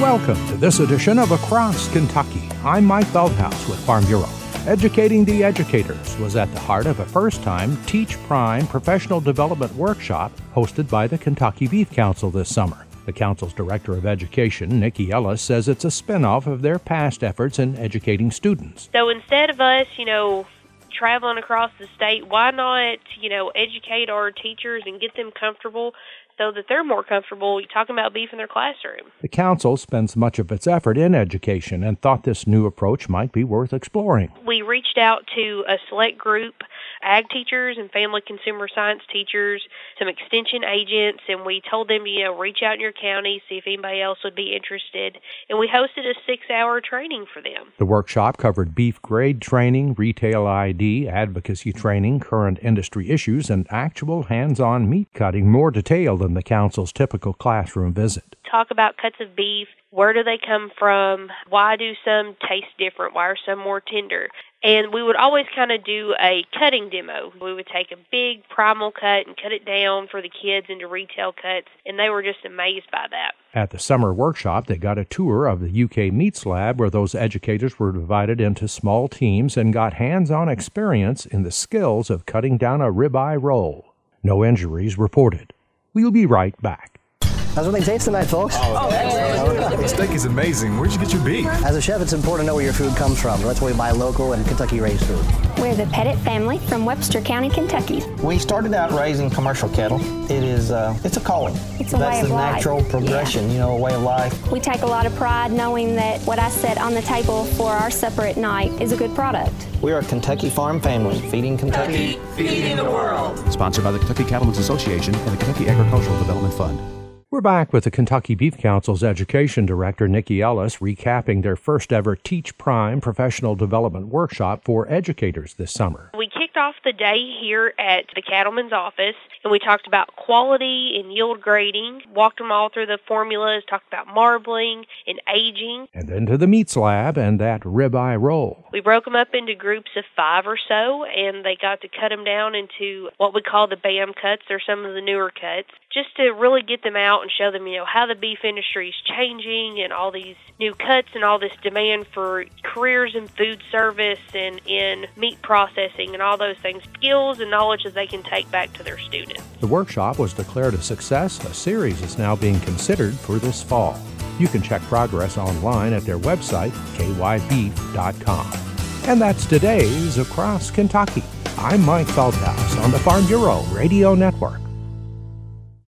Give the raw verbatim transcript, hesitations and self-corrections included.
Welcome to this edition of Across Kentucky. I'm Mike Veldhouse with Farm Bureau. Educating the Educators was at the heart of a first-time Teach Prime professional development workshop hosted by the Kentucky Beef Council this summer. The Council's Director of Education, Nikki Ellis, says it's a spin-off of their past efforts in educating students. So instead of us, you know, traveling across the state, why not, you know, educate our teachers and get them comfortable so that they're more comfortable talking about beef in their classroom? The Council spends much of its effort in education and thought this new approach might be worth exploring. We reached out to a select group, ag teachers and family consumer science teachers, some extension agents, and we told them, you know, reach out in your county, see if anybody else would be interested, and we hosted a six-hour training for them. The workshop covered beef grade training, retail I D, advocacy training, current industry issues, and actual hands-on meat cutting, more detailed than the Council's typical classroom visit. Talk about cuts of beef, where do they come from, why do some taste different, why are some more tender? And we would always kind of do a cutting demo. We would take a big primal cut and cut it down for the kids into retail cuts, and they were just amazed by that. At the summer workshop, they got a tour of the U K Meats Lab, where those educators were divided into small teams and got hands-on experience in the skills of cutting down a ribeye roll. No injuries reported. We'll be right back. How's what they taste tonight, folks? Oh, the steak is amazing. Where'd you get your beef? As a chef, it's important to know where your food comes from. That's why we buy local and Kentucky-raised food. We're the Pettit family from Webster County, Kentucky. We started out raising commercial cattle. It is, uh, it's a calling. It's a That's way of the life. natural progression, Yeah. you know, a way of life. We take a lot of pride knowing that what I set on the table for our supper at night is a good product. We are a Kentucky farm family, feeding Kentucky. Feeding the world. Sponsored by the Kentucky Cattlemen's Association and the Kentucky Agricultural Development Fund. We're back with the Kentucky Beef Council's Education Director, Nikki Ellis, recapping their first ever Teach Prime professional development workshop for educators this summer. We kicked off the day here at the cattleman's office, and we talked about quality and yield grading, walked them all through the formulas, talked about marbling and aging. And then to the Meats Lab and that ribeye roll. We broke them up into groups of five or so, and they got to cut them down into what we call the B A M cuts, or some of the newer cuts, just to really get them out and show them, you know, how the beef industry is changing and all these new cuts and all this demand for careers in food service and in meat processing and all those things, skills and knowledge that they can take back to their students. The workshop was declared a success. A series is now being considered for this fall. You can check progress online at their website, k y beef dot com. And that's today's Across Kentucky. I'm Mike Veldhouse on the Farm Bureau Radio Network.